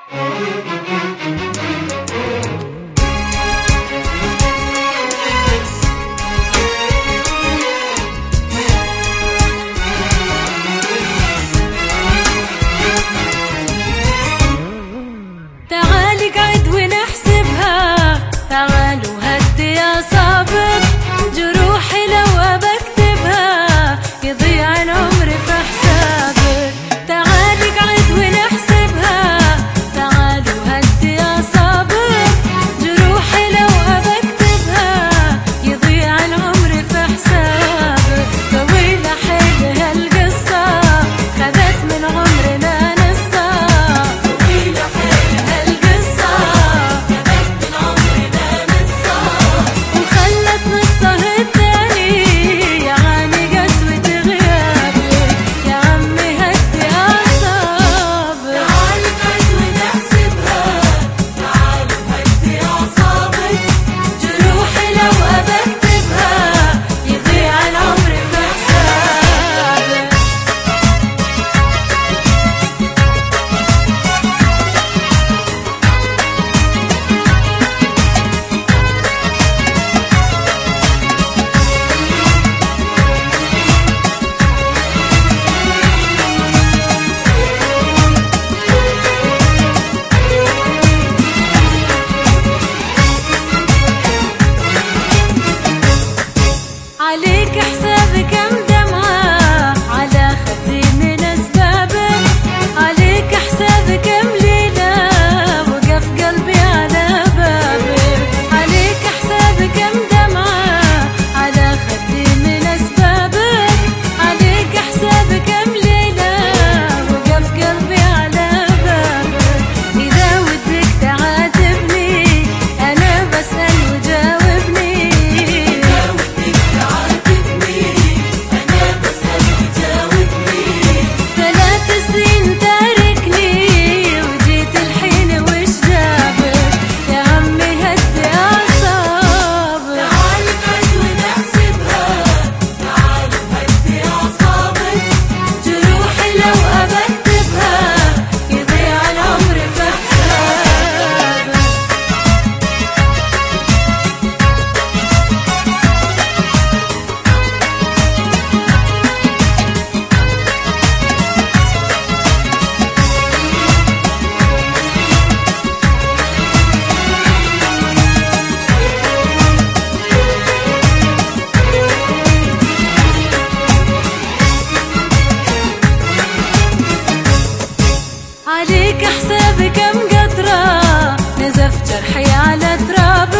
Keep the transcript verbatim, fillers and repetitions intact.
تعالي قعد ونحسبها، تعالوا هدي أعصابك، جروحي لو أبكتبها يضيع العمر في حسابك. تعالي قعد ونحسبها، تعالوا هدي أعصابك، جروحي لو أبكتبها يضيع العمر في حسابك. طويلة حيل هالقصة خذت من عمرنا عليك حساب كم دمعة على خدي من أسبابك، عليك حساب كم ليلة وقف قلبي على بابك، عليك حساب كم دمعة على خدي من أسبابك، عليك حساب كم ليلة وقف قلبي على بابك. إذا ودك تعاتبني أنا بسأل وجاوبني، عليك حساب كم قطرة نزف جرحي على ترابك.